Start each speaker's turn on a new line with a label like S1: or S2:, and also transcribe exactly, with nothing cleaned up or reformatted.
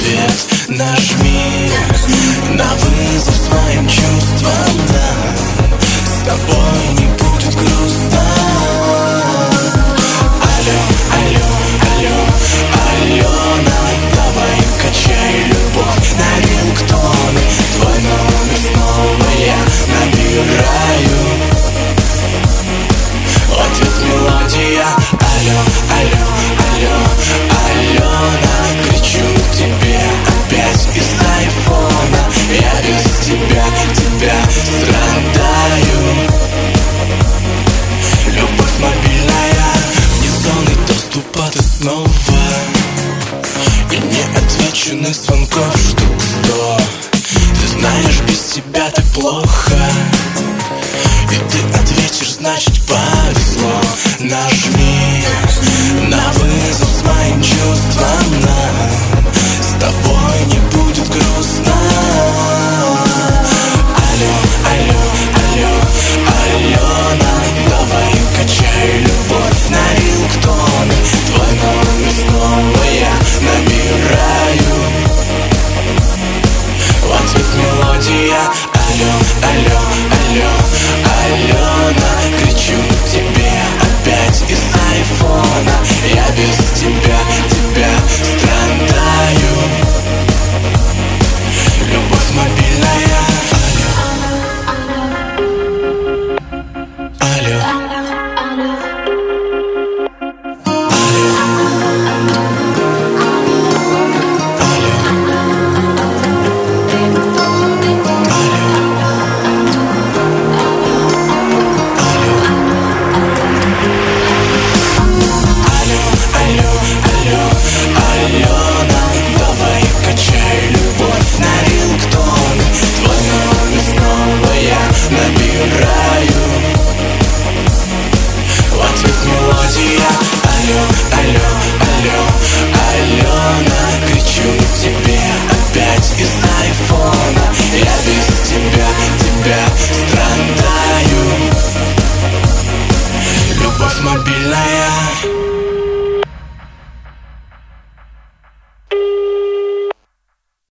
S1: ответ нажми на вызов своим чувствам, да. С тобой не будет грустно. Алло, алло, алло, Алена, давай качай любовь на рингтоны. Твой номер снова я набираю. В ответ мелодия. Алло, алло, алло, Алена, кричу тебе опять из айфона. Я без тебя, тебя страдаю. Любовь мобильная, вне зоны доступа ты снова. И не отвеченных звонков.